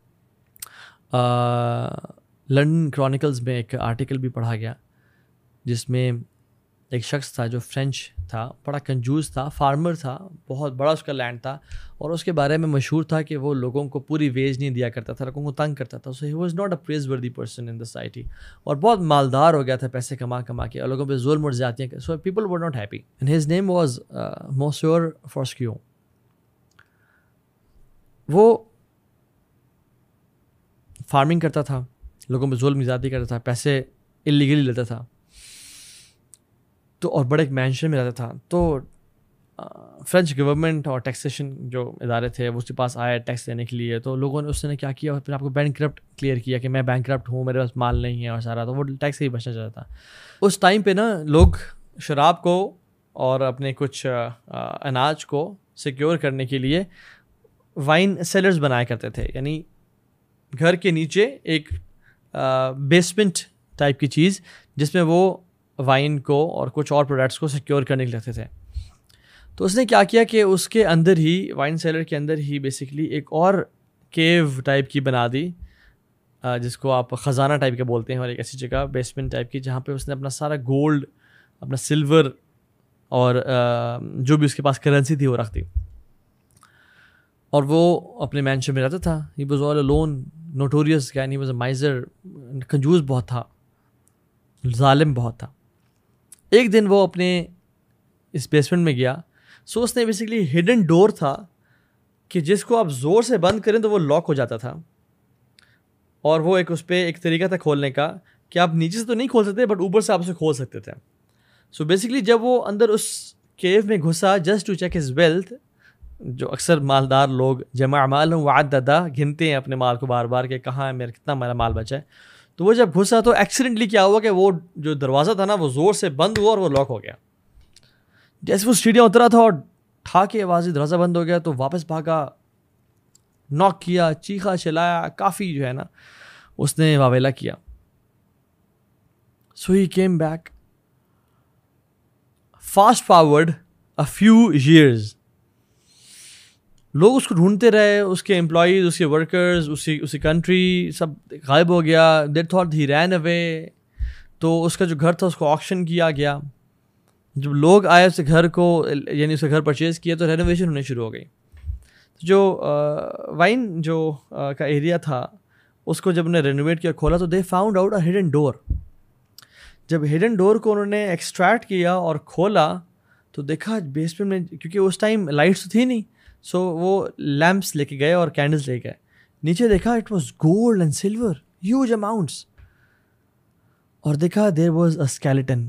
[SPEAKER 1] لنڈن کرونیکلز میں ایک آرٹیکل بھی پڑھا گیا جس میں ایک شخص تھا جو فرینچ تھا, بڑا کنجوس تھا, فارمر تھا, بہت بڑا اس کا لینڈ تھا, اور اس کے بارے میں مشہور تھا کہ وہ لوگوں کو پوری ویج نہیں دیا کرتا تھا, لوگوں کو تنگ کرتا تھا. سو ہی واز ناٹ اے پریز وردی پرسن ان دا سوسائٹی, اور بہت مالدار ہو گیا تھا پیسے کما کما کے, اور لوگوں پہ ظلم اور زیادتیاں. So people were not happy. And his name was monsieur Foscue. وہ فارمنگ کرتا تھا, لوگوں پہ ظلم زیادتی کرتا تھا, پیسے اللیگلی لیتا تھا, تو اور بڑے ایک مینشن میں رہتا تھا. تو فرینچ گورنمنٹ اور ٹیکسیشن جو ادارے تھے وہ اس کے پاس آئے ٹیکس دینے کے لیے. تو لوگوں نے اس نے کیا کیا, پھر آپ کو بینک کرپٹ کلیئر کیا کہ میں بینک کرپٹ ہوں, میرے پاس مال نہیں ہے اور سارا, تو وہ ٹیکس سے ہی بچنا چاہتا تھا. اس ٹائم پہ نا لوگ شراب کو اور اپنے کچھ اناج کو سیکیور کرنے کے لیے وائن سیلرز بنایا کرتے تھے, یعنی گھر کے نیچے ایک بیسمنٹ ٹائپ کی چیز جس میں وہ وائن کو اور کچھ اور پروڈکٹس کو سیکیور کرنے کے رکھتے تھے. تو اس نے کیا کیا کہ اس کے اندر ہی, وائن سیلر کے اندر ہی بیسکلی ایک اور کیو ٹائپ کی بنا دی, جس کو آپ خزانہ ٹائپ کا بولتے ہیں, اور ایک ایسی جگہ بیسمنٹ ٹائپ کی جہاں پہ اس نے اپنا سارا گولڈ, اپنا سلور اور جو بھی اس کے پاس کرنسی تھی وہ رکھ دی. اور وہ اپنے مینشن میں رہتا تھا. He was all alone, notorious guy, he was a miser, کنجوس بہت تھا, ظالم بہت تھا. ایک دن وہ اپنے اس بیسمنٹ میں گیا. سو اس نے بیسکلی ہڈن ڈور تھا کہ جس کو آپ زور سے بند کریں تو وہ لاک ہو جاتا تھا, اور وہ ایک اس پہ ایک طریقہ تھا کھولنے کا کہ آپ نیچے سے تو نہیں کھول سکتے بٹ اوپر سے آپ اسے کھول سکتے تھے. سو بیسکلی جب وہ اندر اس کیو میں گھسا just to check his wealth, جو اکثر مالدار لوگ جمع مال وعددا گنتے ہیں اپنے مال کو بار بار کہ کہاں ہے میرا, کتنا میرا مال بچا ہے, تو وہ جب گھسا تو ایکسیڈنٹلی کیا ہوا کہ وہ جو دروازہ تھا نا وہ زور سے بند ہوا اور وہ لاک ہو گیا. جیسے وہ سیڑھیاں اترا تھا اور ٹھا کے آواز دروازہ بند ہو گیا تو واپس بھاگا, ناک کیا, چیخا چلایا, کافی جو ہے نا اس نے واویلا کیا. So he came back. Fast forward a few years, لوگ اس کو ڈھونڈتے رہے, اس کے امپلائیز, اس کے ورکرز, اسی اسی کنٹری سب غائب ہو گیا. They thought he ran away. تو اس کا جو گھر تھا اس کو آکشن کیا گیا. جب لوگ آئے اس گھر کو, یعنی اس کا گھر پرچیز کیا تو رینوویشن ہونے شروع ہو گئی. جو وائن جو کا ایریا تھا اس کو جب انہوں نے رینوویٹ کیا, کھولا تو they found out a hidden door. جب ہڈن ڈور کو انہوں نے ایکسٹریکٹ کیا اور کھولا تو دیکھا بیسمنٹ میں, کیونکہ اس ٹائم لائٹس تھی نہیں, سو وہ لیمپس لے کے گئے اور کینڈلس لے کے گئے. نیچے دیکھا it was gold and silver, huge amounts. اور دیکھا دیر واز اے اسکیلیٹن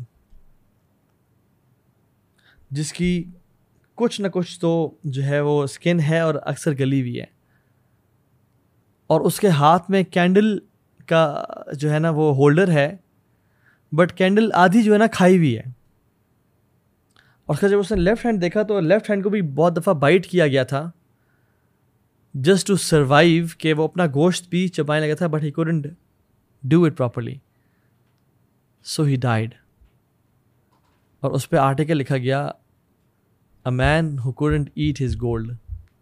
[SPEAKER 1] جس کی کچھ نہ کچھ تو جو ہے وہ اسکن ہے اور اکثر گلی ہوئی ہے, اور اس کے ہاتھ میں کینڈل کا جو ہے نا وہ ہولڈر ہے, بٹ کینڈل آدھی جو ہے نا کھائی ہوئی ہے. اور اس کا جب اس نے لیفٹ ہینڈ دیکھا تو لیفٹ ہینڈ کو بھی بہت دفعہ بائٹ کیا گیا تھا جسٹ ٹو سروائیو, کہ وہ اپنا گوشت بھی چبانے لگا تھا but he couldn't do it properly, so he died. اور اس پہ آرٹیکل لکھا گیا a man who couldn't eat his gold.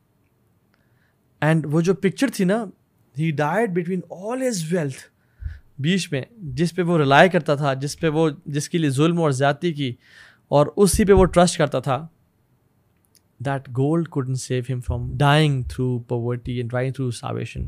[SPEAKER 1] And وہ جو پکچر تھی نا, he died between all his wealth, بیچ میں جس پہ وہ ریلائی کرتا تھا, جس پہ وہ جس کے لیے ظلم اور زیادتی کی اور اسی پہ وہ ٹرسٹ کرتا تھا, that gold couldn't save him from dying through poverty and dying through starvation.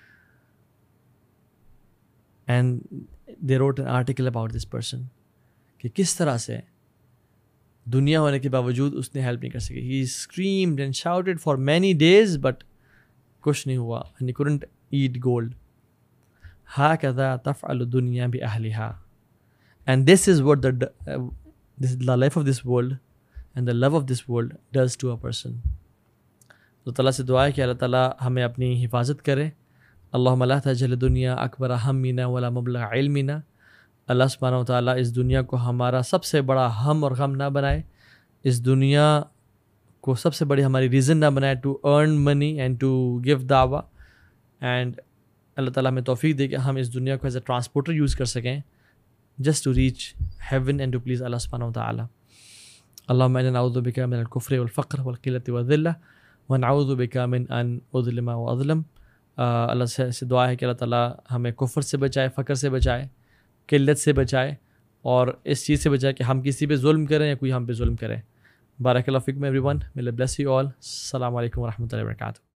[SPEAKER 1] And they wrote an article about this person کہ کس طرح سے دنیا ہونے کے باوجود اس نے ہیلپ نہیں کر سکی. He screamed and shouted for many days but کچھ نہیں ہوا, and he couldn't eat gold. هكذا تفعل الدنيا بأهلها. And this is what the uh, this is the life of this world and the love of this world does to a person. تو تعالیٰ سے دعا ہے کہ اللہ تعالیٰ ہمیں اپنی حفاظت کرے. اللہم لا تجعل الدنیا اکبر ہمنا ولا مبلغ علمنا. اللہ سبحانہ و تعالیٰ اس دنیا کو ہمارا سب سے بڑا ہم اور غم نہ بنائے, اس دنیا کو سب سے بڑی ہماری ریزن نہ بنائے to earn money and to give دعویٰ. اینڈ اللہ تعالیٰ ہمیں توفیق دے کہ ہم اس دنیا کو ایز اے ٹرانسپورٹر یوز کر سکیں just to reach heaven and to please Allah subhanahu wa ta'ala. اللهم إنا نعوذ بك من الكفر والفقر والقلة والذلة ونعوذ بك من أن أظلم وأظلم. اللہ سے دعا ہے کہ اللہ تعالیٰ ہمیں کفر سے بچائے, فقر سے بچائے, قلت سے بچائے, اور اس چیز سے بچائے کہ ہم کسی پہ ظلم کریں یا کوئی ہم پہ ظلم کرے. بارک اللہ فیکم everyone. may Allah bless you all. السلام علیکم ورحمۃ اللہ وبرکاتہ.